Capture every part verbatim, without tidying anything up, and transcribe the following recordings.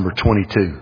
number twenty-two.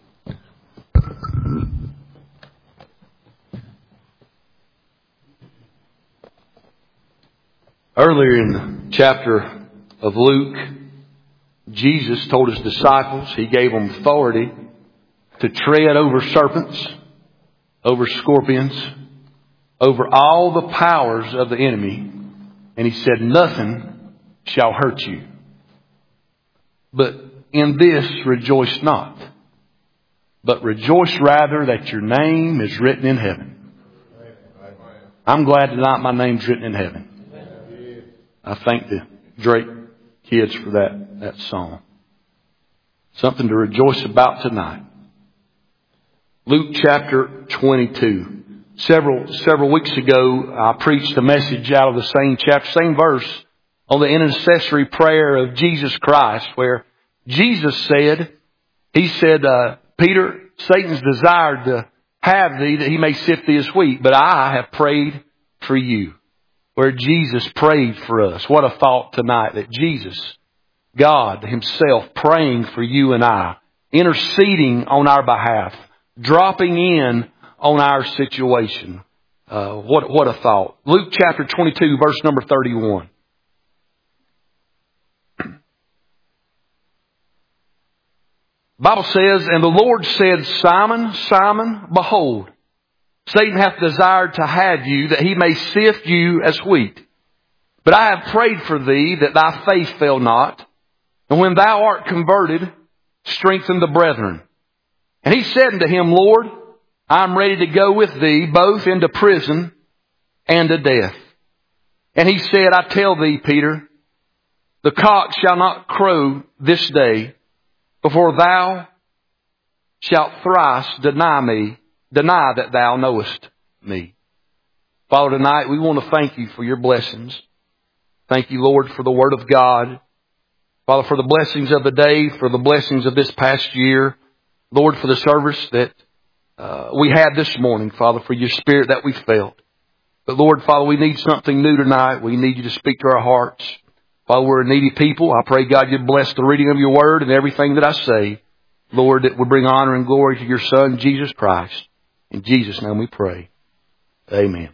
Earlier in the chapter of Luke, Jesus told His disciples, He gave them authority to tread over serpents, over scorpions, over all the powers of the enemy. And He said, nothing shall hurt you. But in this rejoice not, but rejoice rather that your name is written in heaven. I'm glad tonight my name's written in heaven. I thank the Drake kids for that, that song. Something to rejoice about tonight. Luke chapter twenty-two. Several, several weeks ago, I preached a message out of the same chapter, same verse, on the intercessory prayer of Jesus Christ, where Jesus said, He said, uh, Peter, Satan's desired to have thee that he may sift thee as wheat, but I have prayed for you. Where Jesus prayed for us. What a thought tonight that Jesus, God Himself, praying for you and I, interceding on our behalf, dropping in on our situation. Uh, what, what a thought. Luke chapter twenty-two, verse number thirty-one. Bible says, and the Lord said, Simon, Simon, behold, Satan hath desired to have you, that he may sift you as wheat. But I have prayed for thee, that thy faith fail not. And when thou art converted, strengthen the brethren. And he said unto him, Lord, I am ready to go with thee, both into prison and to death. And he said, I tell thee, Peter, the cock shall not crow this day, before thou shalt thrice deny me, deny that thou knowest me. Father, tonight we want to thank you for your blessings. Thank you, Lord, for the Word of God. Father, for the blessings of the day, for the blessings of this past year. Lord, for the service that uh, we had this morning, Father, for your Spirit that we felt. But Lord, Father, we need something new tonight. We need you to speak to our hearts. Father, we're a needy people. I pray, God, you'd bless the reading of your Word and everything that I say. Lord, that would bring honor and glory to your Son, Jesus Christ. In Jesus' name we pray. Amen.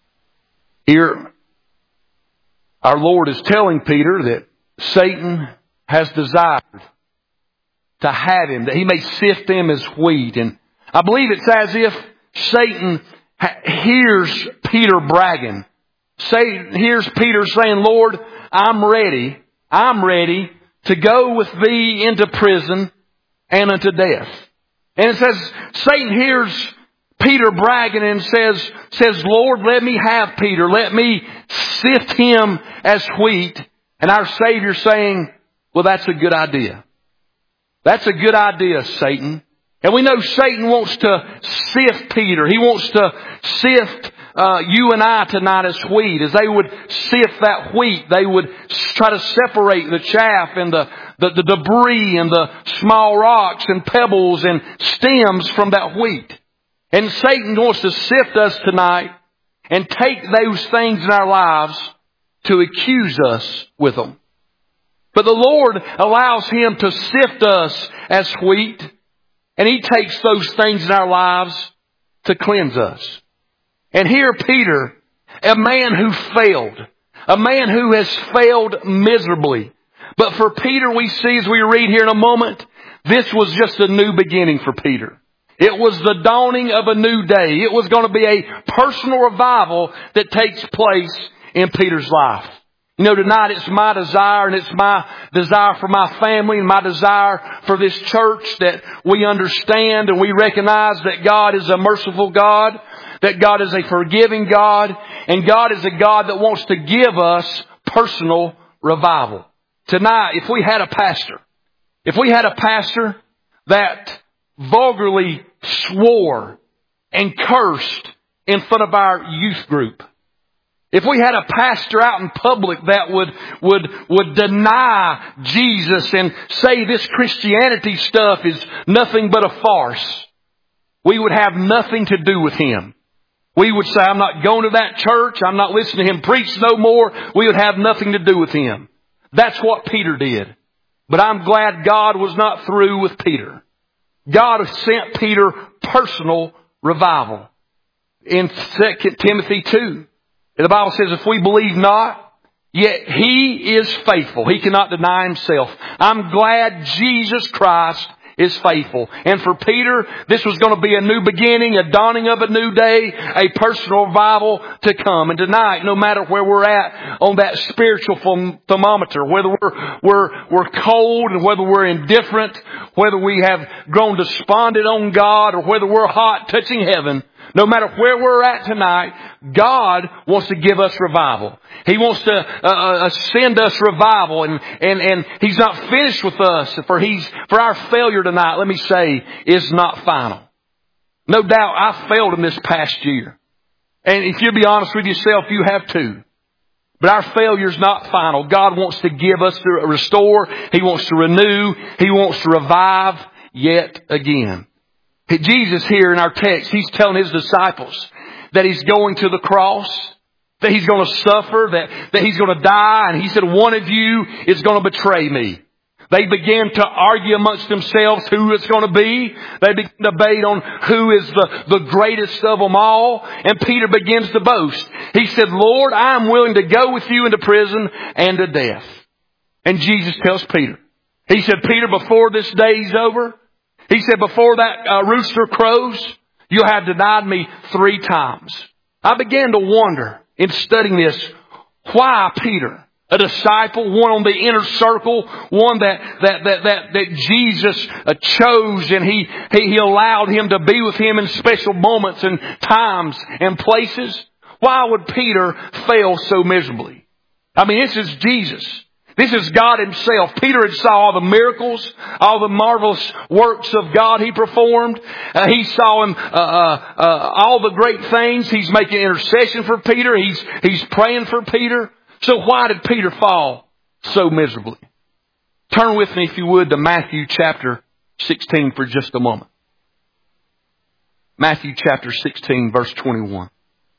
Here, our Lord is telling Peter that Satan has desired to have him, that he may sift him as wheat. And I believe it's as if Satan hears Peter bragging. Satan hears Peter saying, Lord, I'm ready. I'm ready to go with thee into prison and unto death. And it says, Satan hears Peter bragging and says, says, Lord, let me have Peter. Let me sift him as wheat. And our Savior saying, well, that's a good idea. That's a good idea, Satan. And we know Satan wants to sift Peter. He wants to sift uh, you and I tonight as wheat. As they would sift that wheat, they would try to separate the chaff and the, the, the debris and the small rocks and pebbles and stems from that wheat. And Satan wants to sift us tonight and take those things in our lives to accuse us with them. But the Lord allows Him to sift us as wheat, and He takes those things in our lives to cleanse us. And here Peter, a man who failed, a man who has failed miserably. But for Peter, we see as we read here in a moment, this was just a new beginning for Peter. It was the dawning of a new day. It was going to be a personal revival that takes place in Peter's life. You know, tonight it's my desire, and it's my desire for my family and my desire for this church that we understand and we recognize that God is a merciful God, that God is a forgiving God, and God is a God that wants to give us personal revival. Tonight, if we had a pastor, if we had a pastor that vulgarly swore and cursed in front of our youth group, if we had a pastor out in public that would, would, would deny Jesus and say this Christianity stuff is nothing but a farce, we would have nothing to do with him. We would say, I'm not going to that church. I'm not listening to him preach no more. We would have nothing to do with him. That's what Peter did. But I'm glad God was not through with Peter. God sent Peter personal revival. In Second Timothy two, the Bible says, if we believe not, yet He is faithful. He cannot deny Himself. I'm glad Jesus Christ is faithful. And for Peter, this was going to be a new beginning, a dawning of a new day, a personal revival to come. And tonight, no matter where we're at on that spiritual thermometer, whether we're, we're, we're cold and whether we're indifferent, whether we have grown despondent on God or whether we're hot touching heaven, no matter where we're at tonight, God wants to give us revival. He wants to uh, uh, send us revival, and, and, and He's not finished with us. For He's for our failure tonight, let me say, is not final. No doubt I failed in this past year. And if you'll be honest with yourself, you have too. But our failure is not final. God wants to give us to restore. He wants to renew. He wants to revive yet again. Jesus here in our text, He's telling His disciples that He's going to the cross, that He's going to suffer, that, that He's going to die. And He said, one of you is going to betray Me. They began to argue amongst themselves who it's going to be. They began to debate on who is the, the greatest of them all. And Peter begins to boast. He said, Lord, I am willing to go with you into prison and to death. And Jesus tells Peter, He said, Peter, before this day's over, He said, before that uh, rooster crows, you have denied Me three times. I began to wonder in studying this, why Peter, a disciple, one on the inner circle, one that that that that, that Jesus uh, chose, and he, he he allowed him to be with Him in special moments and times and places. Why would Peter fail so miserably? I mean, this is Jesus. This is God Himself. Peter had saw all the miracles, all the marvelous works of God He performed. Uh, he saw Him, uh, uh, uh, all the great things. He's making intercession for Peter. He's, he's praying for Peter. So why did Peter fall so miserably? Turn with me, if you would, to Matthew chapter sixteen for just a moment. Matthew chapter sixteen, verse twenty-one.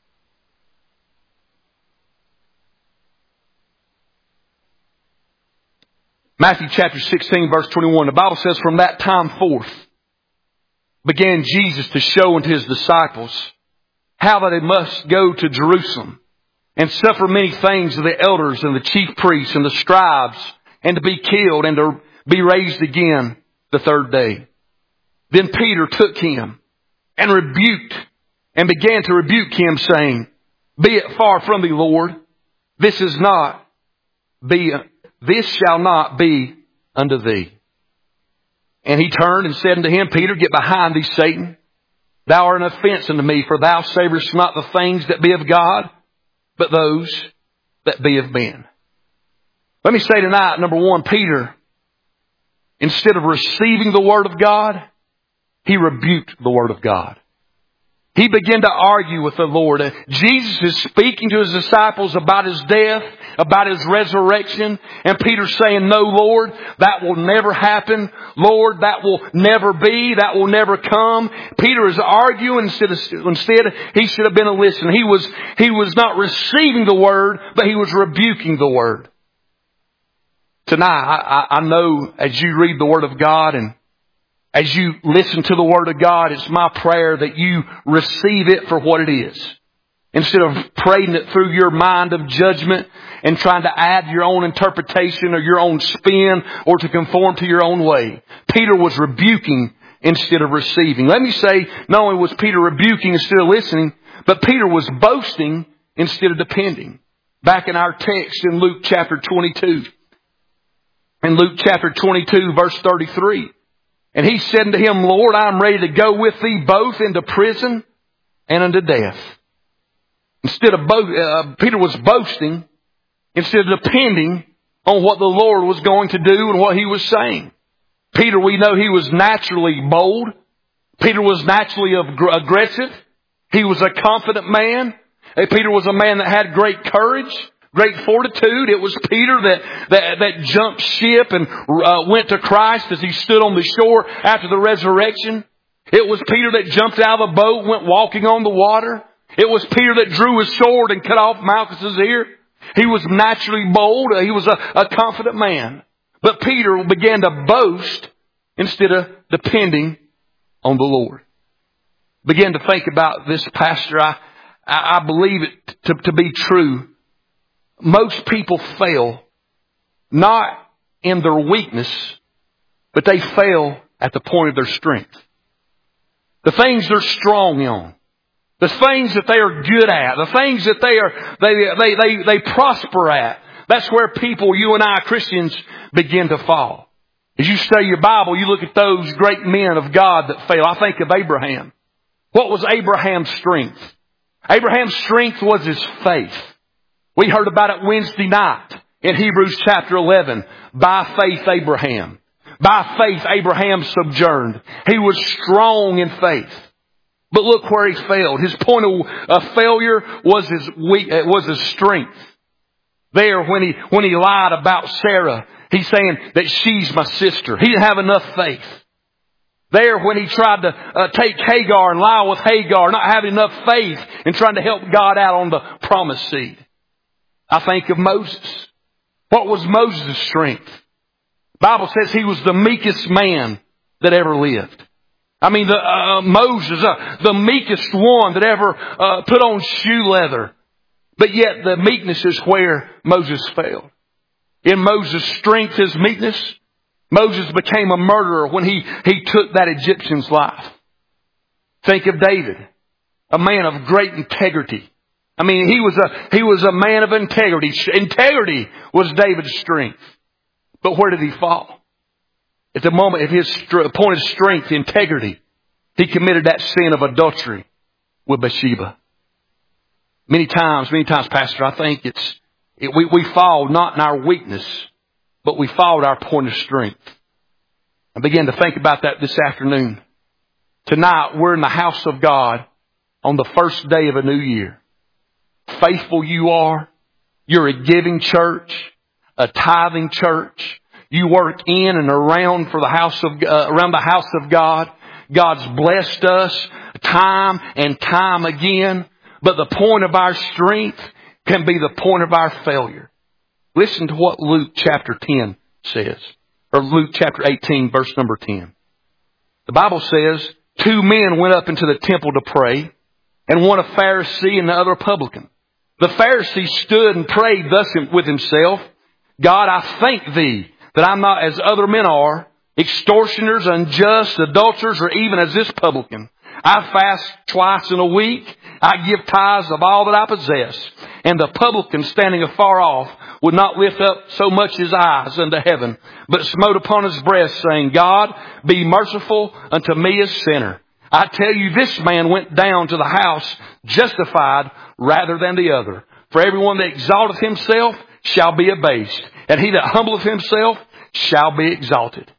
Matthew chapter sixteen, verse twenty-one. The Bible says, from that time forth began Jesus to show unto His disciples how that they must go to Jerusalem and suffer many things of the elders and the chief priests and the scribes, and to be killed and to be raised again the third day. Then Peter took Him and rebuked and began to rebuke Him, saying, Be it far from Thee, Lord. This is not be This shall not be unto Thee. And He turned and said unto him, Peter, get behind thee, Satan. Thou art an offense unto Me, for thou savourest not the things that be of God, but those that be of men. Let me say tonight, number one, Peter, instead of receiving the Word of God, he rebuked the Word of God. He began to argue with the Lord. Jesus is speaking to His disciples about His death, about His resurrection. And Peter's saying, no, Lord, that will never happen. Lord, that will never be. That will never come. Peter is arguing instead of, instead he should have been a listener. He was, he was not receiving the Word, but he was rebuking the Word. Tonight, I, I know as you read the Word of God and as you listen to the Word of God, it's my prayer that you receive it for what it is. Instead of praying it through your mind of judgment and trying to add your own interpretation or your own spin or to conform to your own way. Peter was rebuking instead of receiving. Let me say, not only was Peter rebuking instead of listening, but Peter was boasting instead of depending. Back in our text in Luke chapter twenty-two. In Luke chapter twenty-two, verse thirty-three. And he said unto him, Lord, I am ready to go with Thee both into prison and unto death. Instead of bo- uh, Peter was boasting instead of depending on what the Lord was going to do and what He was saying. Peter, we know he was naturally bold. Peter was naturally aggressive. He was a confident man. Peter was a man that had great courage, great fortitude. It was Peter that that, that jumped ship and uh, went to Christ as He stood on the shore after the resurrection. It was Peter that jumped out of the boat, went walking on the water. It was Peter that drew his sword and cut off Malchus's ear. He was naturally bold. He was a, a confident man. But Peter began to boast instead of depending on the Lord. Began to think about this, Pastor. I, I, I believe it to, to be true. Most people fail not in their weakness, but they fail at the point of their strength. The things they're strong on. The things that they are good at. The things that they are, they, they, they, they prosper at. That's where people, you and I, Christians, begin to fall. As you study your Bible, you look at those great men of God that fail. I think of Abraham. What was Abraham's strength? Abraham's strength was his faith. We heard about it Wednesday night in Hebrews chapter eleven. By faith, Abraham. By faith, Abraham sojourned. He was strong in faith. But look where he failed. His point of uh, failure was his weak, uh, was his strength. There, when he when he lied about Sarah, he's saying that she's my sister. He didn't have enough faith. There, when he tried to uh, take Hagar and lie with Hagar, not having enough faith in trying to help God out on the promised seed. I think of Moses. What was Moses' strength? The Bible says he was the meekest man that ever lived. I mean, the uh, Moses, uh, the meekest one that ever uh, put on shoe leather. But yet the meekness is where Moses failed. In Moses' strength, his meekness, Moses became a murderer when he, he took that Egyptian's life. Think of David, a man of great integrity. I mean, he was a, he was a man of integrity. Integrity was David's strength. But where did he fall? At the moment of his point of strength, integrity, he committed that sin of adultery with Bathsheba. Many times, many times, Pastor, I think it's, it, we, we fall not in our weakness, but we fall at our point of strength. I began to think about that this afternoon. Tonight, we're in the house of God on the first day of a new year. Faithful you are. You're a giving church, a tithing church. You work in and around for the house of uh, around the house of God. God's blessed us time and time again. But the point of our strength can be the point of our failure. Listen to what Luke chapter ten says. Or Luke chapter eighteen, verse number ten. The Bible says, two men went up into the temple to pray, and one a Pharisee and the other a publican. The Pharisee stood and prayed thus with himself, God, I thank thee that I'm not as other men are, extortioners, unjust, adulterers, or even as this publican. I fast twice in a week. I give tithes of all that I possess. And the publican, standing afar off, would not lift up so much his eyes unto heaven, but smote upon his breast, saying, God, be merciful unto me, a sinner. I tell you, this man went down to the house justified rather than the other. For everyone that exalteth himself shall be abased, and he that humbleth himself shall be exalted.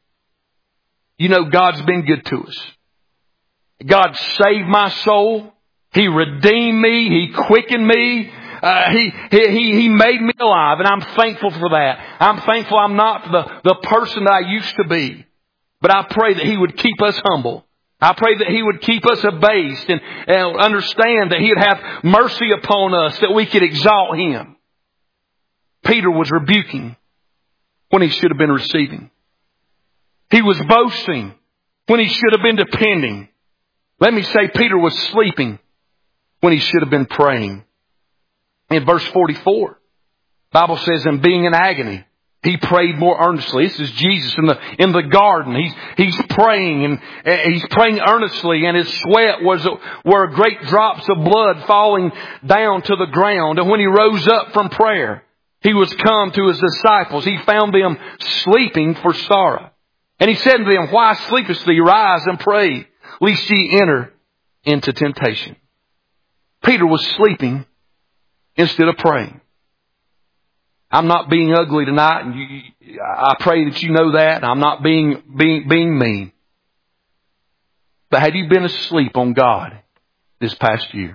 You know, God's been good to us. God saved my soul. He redeemed me. He quickened me. Uh, he, he, he made me alive, and I'm thankful for that. I'm thankful I'm not the, the person that I used to be. But I pray that He would keep us humble. I pray that He would keep us abased and, and understand that He would have mercy upon us, that we could exalt Him. Peter was rebuking when he should have been receiving. He was boasting when he should have been depending. Let me say, Peter was sleeping when he should have been praying. In verse forty-four, the Bible says, and being in agony, he prayed more earnestly. This is Jesus in the in the garden. He's he's praying and uh, he's praying earnestly, and his sweat was were great drops of blood falling down to the ground. And when he rose up from prayer, he was come to his disciples. He found them sleeping for sorrow. And he said to them, why sleepest thee? Rise and pray, lest ye enter into temptation. Peter was sleeping instead of praying. I'm not being ugly tonight, and you, I pray that you know that. I'm not being, being, being mean. But have you been asleep on God this past year?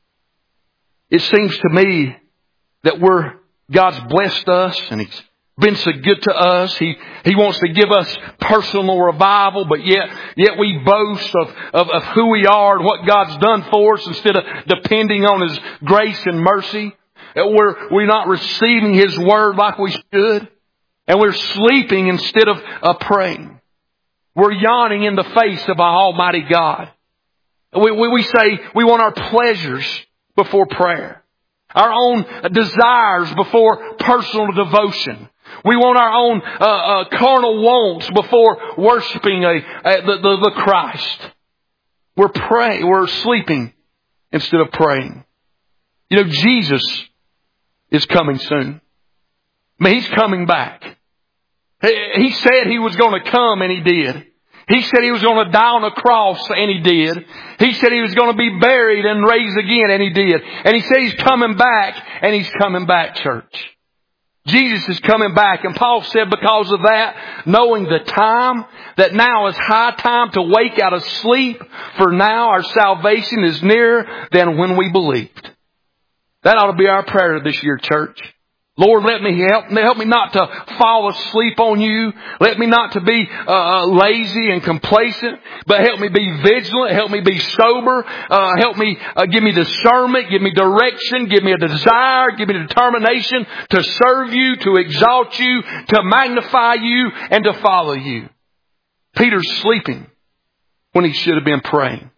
It seems to me that we're, God's blessed us and He's been so good to us. He, He wants to give us personal revival, but yet, yet we boast of, of, of who we are and what God's done for us instead of depending on His grace and mercy. We're, we're not receiving His Word like we should. And we're sleeping instead of uh, praying. We're yawning in the face of our Almighty God. We, we, we say we want our pleasures before prayer. Our own desires before personal devotion. We want our own uh, uh, carnal wants before worshiping a, a, the, the, the Christ. We're praying, we're sleeping instead of praying. You know, Jesus is coming soon. I mean, He's coming back. He, he said He was going to come, and He did. He said He was going to die on a cross, and He did. He said He was going to be buried and raised again, and He did. And He said He's coming back, and He's coming back, church. Jesus is coming back. And Paul said because of that, knowing the time, that now is high time to wake out of sleep, for now our salvation is nearer than when we believed. That ought to be our prayer this year, church. Lord, let me help, help me not to fall asleep on You. Let me not to be uh, lazy and complacent, but help me be vigilant. Help me be sober. Uh, help me, uh, give me discernment. Give me direction. Give me a desire. Give me determination to serve You, to exalt You, to magnify You, and to follow You. Peter's sleeping when he should have been praying.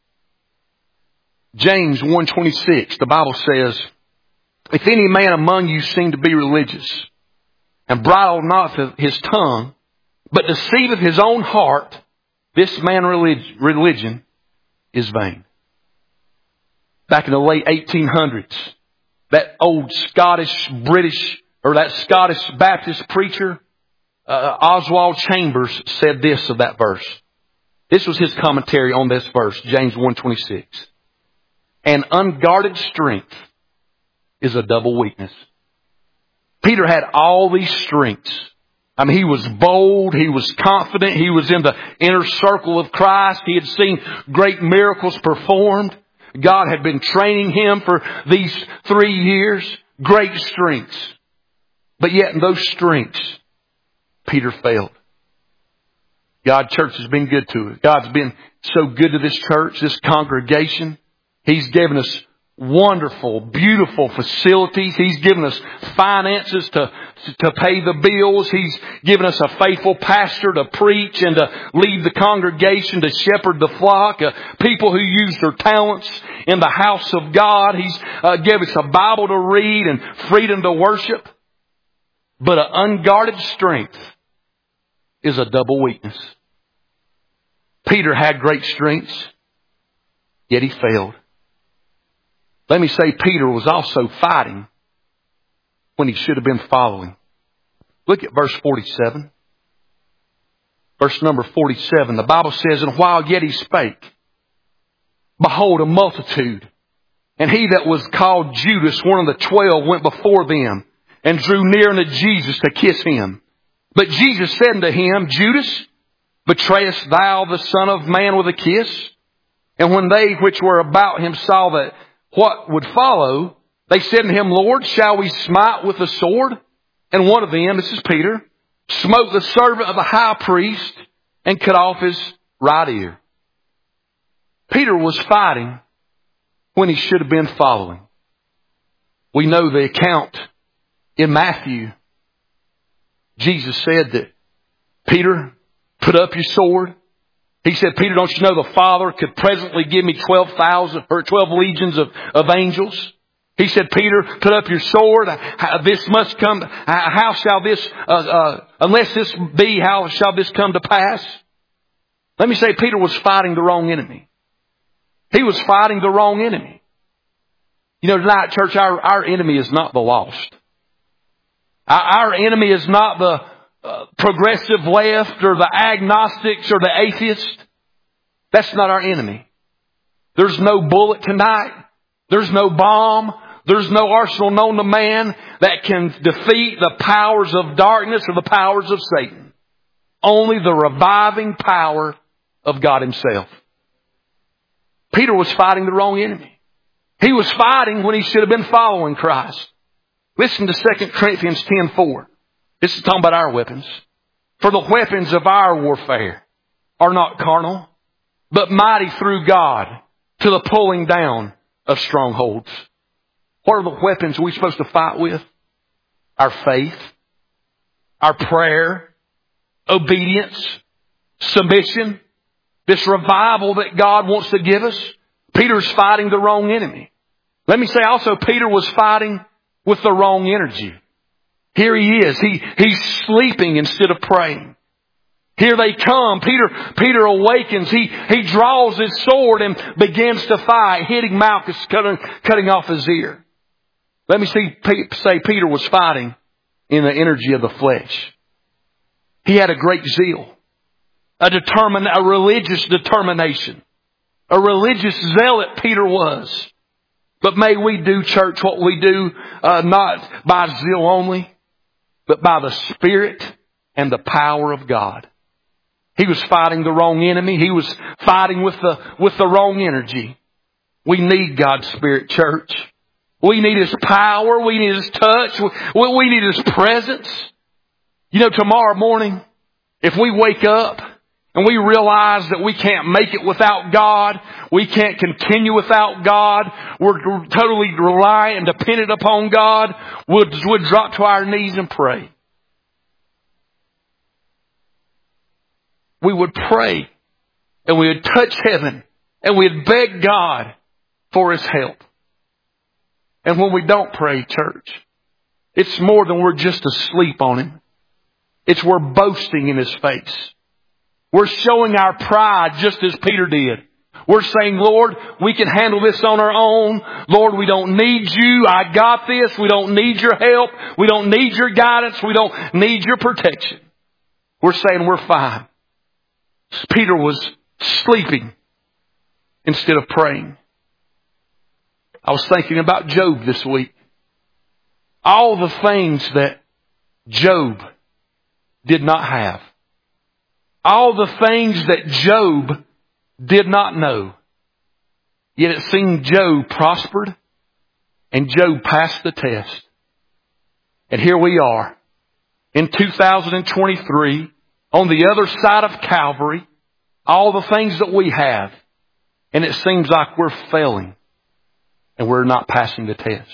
James one twenty-six, the Bible says, if any man among you seem to be religious, and bridle not his tongue, but deceiveth his own heart, this man relig- religion is vain. Back in the late eighteen hundreds, that old Scottish, British, or that Scottish Baptist preacher, uh, Oswald Chambers, said this of that verse. This was his commentary on this verse, James one twenty-six. An unguarded strength is a double weakness. Peter had all these strengths. I mean, he was bold. He was confident. He was in the inner circle of Christ. He had seen great miracles performed. God had been training him for these three years. Great strengths. But yet in those strengths, Peter failed. God, church has been good to us. God's been so good to this church, this congregation. He's given us wonderful, beautiful facilities. He's given us finances to, to pay the bills. He's given us a faithful pastor to preach and to lead the congregation, to shepherd the flock. Uh, people who use their talents in the house of God. He's uh, given us a Bible to read and freedom to worship. But an unguarded strength is a double weakness. Peter had great strengths, yet he failed. Let me say Peter was also fighting when he should have been following. Look at verse forty-seven. Verse number forty-seven. The Bible says, and while yet he spake, behold, a multitude. And he that was called Judas, one of the twelve, went before them and drew near unto Jesus to kiss him. But Jesus said unto him, Judas, betrayest thou the Son of Man with a kiss? And when they which were about him saw that what would follow, they said to him, Lord, shall we smite with the sword? And one of them, this is Peter, smote the servant of the high priest and cut off his right ear. Peter was fighting when he should have been following. We know the account in Matthew. Jesus said that, Peter, put up your sword. He said, Peter, don't you know the Father could presently give me twelve thousand or twelve legions of, of angels? He said, Peter, put up your sword. This must come. How shall this, uh, uh, unless this be, how shall this come to pass? Let me say, Peter was fighting the wrong enemy. He was fighting the wrong enemy. You know, tonight, church, our, our enemy is not the lost. Our, our enemy is not the Uh, progressive left or the agnostics or the atheists. That's not our enemy. There's no bullet tonight. There's no bomb. There's no arsenal known to man that can defeat the powers of darkness or the powers of Satan. Only the reviving power of God Himself. Peter was fighting the wrong enemy. He was fighting when he should have been following Christ. Listen to Second Corinthians ten four. This is talking about our weapons. For the weapons of our warfare are not carnal, but mighty through God to the pulling down of strongholds. What are the weapons we're supposed to fight with? Our faith, our prayer, obedience, submission, this revival that God wants to give us. Peter's fighting the wrong enemy. Let me say also, Peter was fighting with the wrong energy. Here he is. He, he's sleeping instead of praying. Here they come. Peter, Peter awakens. He, he draws his sword and begins to fight, hitting Malchus, cutting, cutting off his ear. Let me see, say Peter was fighting in the energy of the flesh. He had a great zeal, a determine, a religious determination, a religious zealot Peter was. But may we do, church, what we do, uh, not by zeal only, but by the Spirit and the power of God. He was fighting the wrong enemy. He was fighting with the, with the wrong energy. We need God's Spirit, church. We need His power. We need His touch. We, we need His presence. You know, tomorrow morning, if we wake up and we realize that we can't make it without God, we can't continue without God, we're totally reliant and dependent upon God, we'll, we'll drop to our knees and pray. We would pray and we would touch heaven and we'd beg God for His help. And when we don't pray, church, it's more than we're just asleep on Him. It's we're boasting in His face. We're showing our pride just as Peter did. We're saying, Lord, we can handle this on our own. Lord, we don't need You. I got this. We don't need Your help. We don't need Your guidance. We don't need Your protection. We're saying we're fine. Peter was sleeping instead of praying. I was thinking about Job this week. All the things that Job did not have. All the things that Job did not know. Yet it seemed Job prospered and Job passed the test. And here we are in two thousand twenty-three on the other side of Calvary, all the things that we have, and it seems like we're failing and we're not passing the test.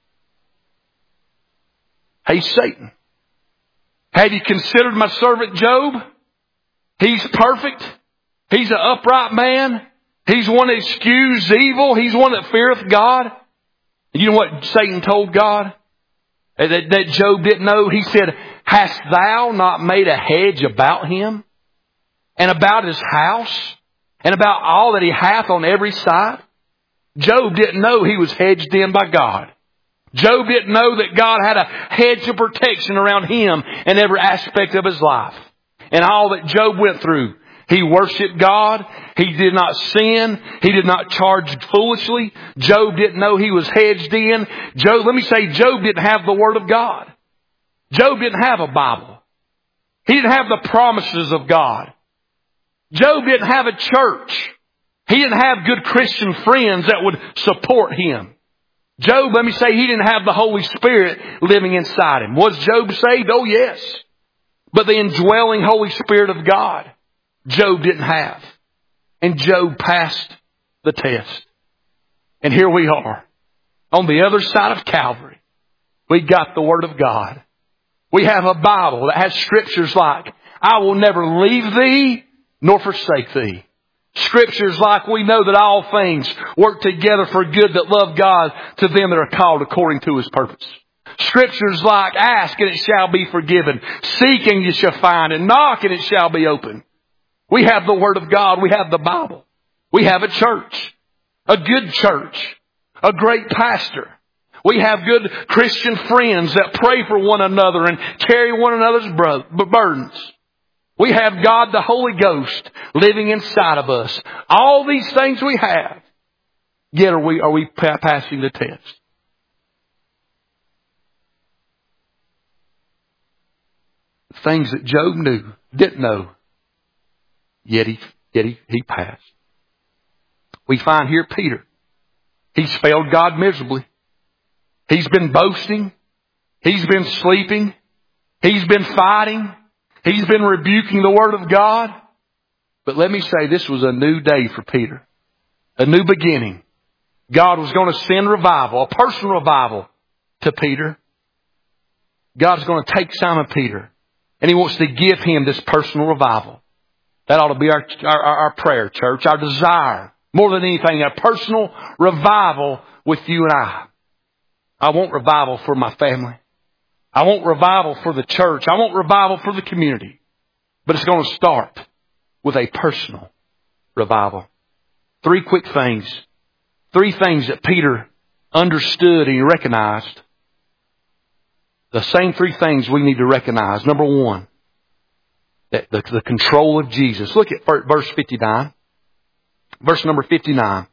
Hey, Satan, have you considered my servant Job? He's perfect. He's an upright man. He's one that eschews evil. He's one that feareth God. And you know what Satan told God? That, that Job didn't know? He said, hast thou not made a hedge about him and about his house and about all that he hath on every side? Job didn't know he was hedged in by God. Job didn't know that God had a hedge of protection around him in every aspect of his life. And all that Job went through, he worshiped God. He did not sin. He did not charge foolishly. Job didn't know he was hedged in. Job, let me say, Job didn't have the Word of God. Job didn't have a Bible. He didn't have the promises of God. Job didn't have a church. He didn't have good Christian friends that would support him. Job, let me say, he didn't have the Holy Spirit living inside him. Was Job saved? Oh, yes. But the indwelling Holy Spirit of God, Job didn't have. And Job passed the test. And here we are. On the other side of Calvary, we got the Word of God. We have a Bible that has scriptures like, I will never leave thee nor forsake thee. Scriptures like, we know that all things work together for good that love God, to them that are called according to His purpose. Scriptures like, ask and it shall be forgiven. Seek and you shall find. And knock and it shall be open. We have the Word of God. We have the Bible. We have a church. A good church. A great pastor. We have good Christian friends that pray for one another and carry one another's burdens. We have God the Holy Ghost living inside of us. All these things we have. Yet are we, are we passing the test? Things that Job knew, didn't know. Yet he, yet he, he passed. We find here Peter. He's failed God miserably. He's been boasting. He's been sleeping. He's been fighting. He's been rebuking the Word of God. But let me say, this was a new day for Peter. A new beginning. God was going to send revival, a personal revival to Peter. God's going to take Simon Peter And He wants to give him this personal revival. That ought to be our, our, our prayer, church, our desire. More than anything, a personal revival with you and I. I want revival for my family. I want revival for the church. I want revival for the community. But it's going to start with a personal revival. Three quick things. Three things that Peter understood and he recognized. The same three things we need to recognize. Number one, that the, the control of Jesus. Look at verse fifty-nine. Verse number fifty-nine.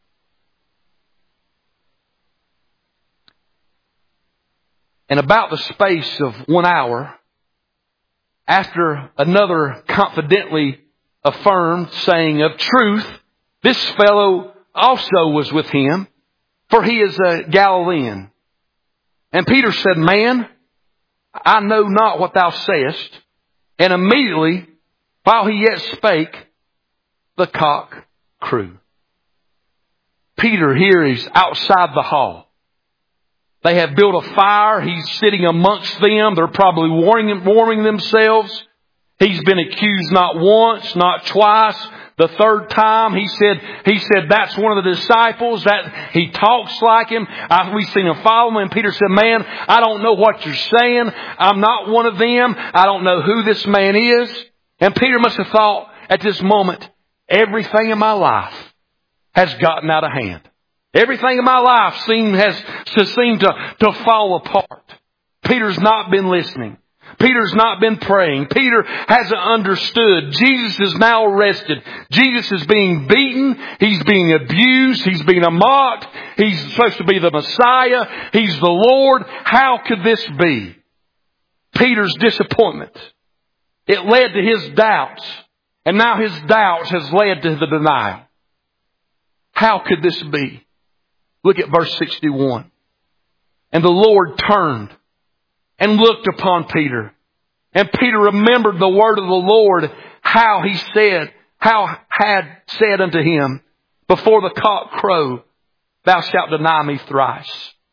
And about the space of one hour, after another confidently affirmed, saying, of truth, this fellow also was with him, for he is a Galilean. And Peter said, man, I know not what thou sayest. And immediately, while he yet spake, the cock crew. Peter here is outside the hall. They have built a fire. He's sitting amongst them. They're probably warming, warming themselves. He's been accused not once, not twice. The third time, he said, he said, that's one of the disciples, that he talks like him. I, we've seen him follow him. And Peter said, man, I don't know what you're saying. I'm not one of them. I don't know who this man is. And Peter must have thought at this moment, everything in my life has gotten out of hand. Everything in my life seem, has to seem to, to fall apart. Peter's not been listening. Peter's not been praying. Peter hasn't understood. Jesus is now arrested. Jesus is being beaten. He's being abused. He's being mocked. He's supposed to be the Messiah. He's the Lord. How could this be? Peter's disappointment. It led to his doubts. And now his doubts has led to the denial. How could this be? Look at verse sixty-one. And the Lord turned and looked upon Peter. And Peter remembered the word of the Lord, how he said, how had said unto him, before the cock crow, thou shalt deny me thrice.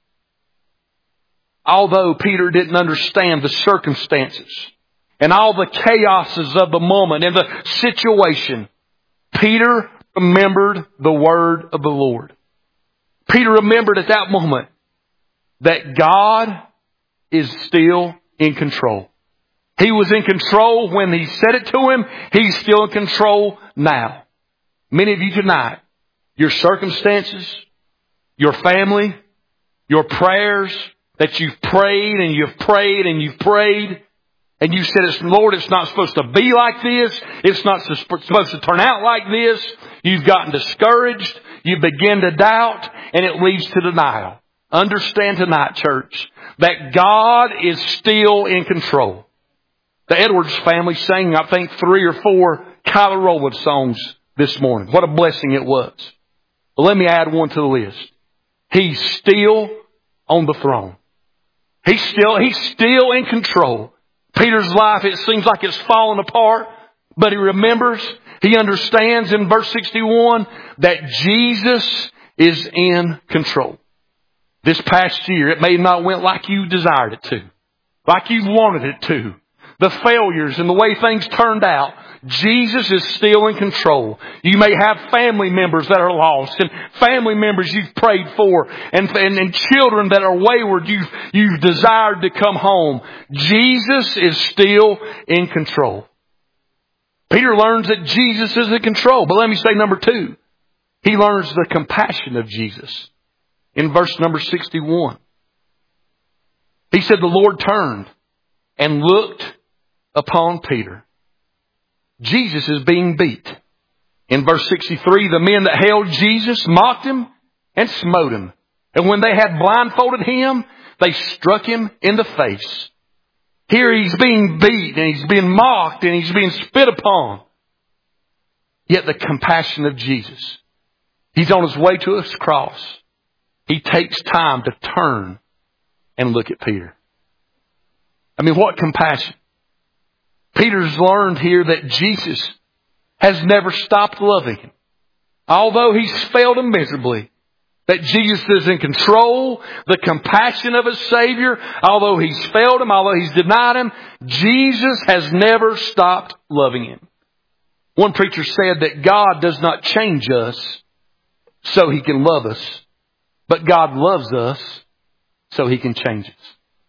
Although Peter didn't understand the circumstances and all the chaoses of the moment and the situation, Peter remembered the word of the Lord. Peter remembered at that moment that God is still in control. He was in control when he said it to him. He's still in control now. Many of you tonight, your circumstances, your family, your prayers that you've prayed and you've prayed and you've prayed, and you said, Lord, it's not supposed to be like this. It's not supposed to turn out like this. You've gotten discouraged. You begin to doubt, and it leads to denial. Understand tonight, church, that God is still in control. The Edwards family sang, I think, three or four Kyler Rowland songs this morning. What a blessing it was. But let me add one to the list. He's still on the throne. He's still, he's still in control. Peter's life, it seems like it's fallen apart, but he remembers, he understands in verse sixty-one that Jesus is in control. This past year, it may not went like you desired it to, like you wanted it to. The failures and the way things turned out, Jesus is still in control. You may have family members that are lost and family members you've prayed for and, and, and children that are wayward you've, you've desired to come home. Jesus is still in control. Peter learns that Jesus is in control. But let me say number two. He learns the compassion of Jesus. In verse number sixty-one. He said the Lord turned and looked upon Peter. Jesus is being beat. In verse sixty-three, the men that held Jesus mocked him and smote him. And when they had blindfolded him, they struck him in the face. Here he's being beat and he's being mocked and he's being spit upon. Yet the compassion of Jesus. He's on his way to his cross. He takes time to turn and look at Peter. I mean, what compassion. Peter's learned here that Jesus has never stopped loving him. Although he's failed him miserably, That Jesus is in control, the compassion of His Savior, although He's failed Him, although He's denied Him, Jesus has never stopped loving him. One preacher said that God does not change us so He can love us, but God loves us so He can change us.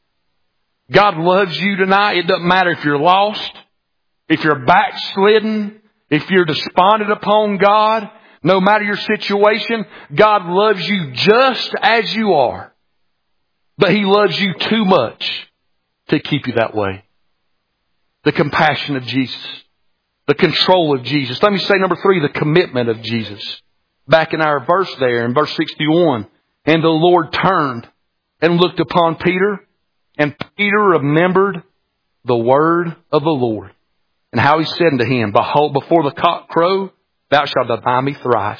God loves you tonight. It doesn't matter if you're lost, if you're backslidden, if you're despondent upon God. No matter your situation, God loves you just as you are. But He loves you too much to keep you that way. The compassion of Jesus. The control of Jesus. Let me say number three, the commitment of Jesus. Back in our verse there, in verse sixty-one. And the Lord turned and looked upon Peter. And Peter remembered the word of the Lord. And how He said unto him, Behold, before the cock crow, thou shalt deny me thrice.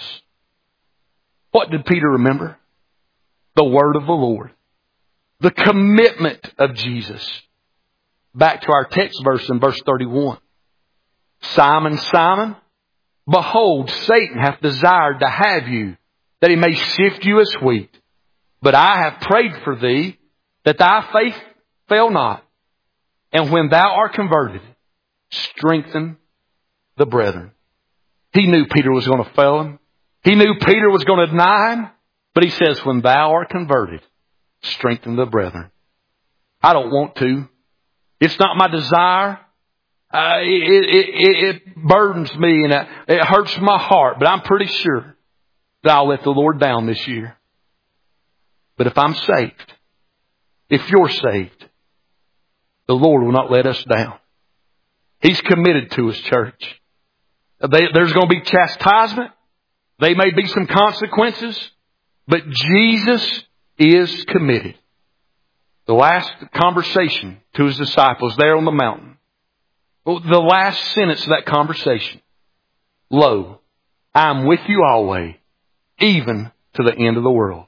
What did Peter remember? The word of the Lord. The commitment of Jesus. Back to our text verse in verse thirty-one. Simon, Simon, behold, Satan hath desired to have you, that he may sift you as wheat. But I have prayed for thee, that thy faith fail not. And when thou art converted, strengthen the brethren. He knew Peter was going to fail him. He knew Peter was going to deny him. But he says, when thou art converted, strengthen the brethren. I don't want to. It's not my desire. Uh, it, it, it, it burdens me and it, it hurts my heart. But I'm pretty sure that I'll let the Lord down this year. But if I'm saved, if you're saved, the Lord will not let us down. He's committed to His church. They, there's going to be chastisement. There may be some consequences. But Jesus is committed. The last conversation to His disciples there on the mountain. The last sentence of that conversation. Lo, I am with you always, even to the end of the world.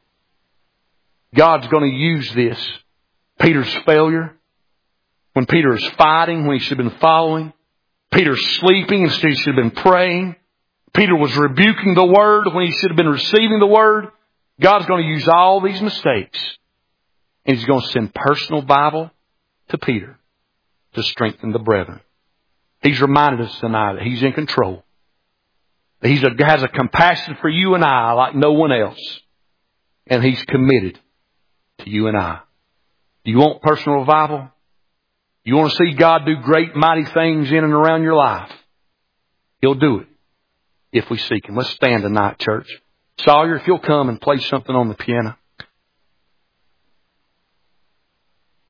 God's going to use this. Peter's failure. When Peter is fighting, when he should have been following. Peter's sleeping instead he should have been praying. Peter was rebuking the Word when he should have been receiving the Word. God's going to use all these mistakes. And He's going to send personal Bible to Peter to strengthen the brethren. He's reminded us tonight that He's in control. That He has a compassion for you and I like no one else. And He's committed to you and I. Do you want personal revival? You want to see God do great, mighty things in and around your life? He'll do it if we seek Him. Let's stand tonight, church. Sawyer, if you'll come and play something on the piano.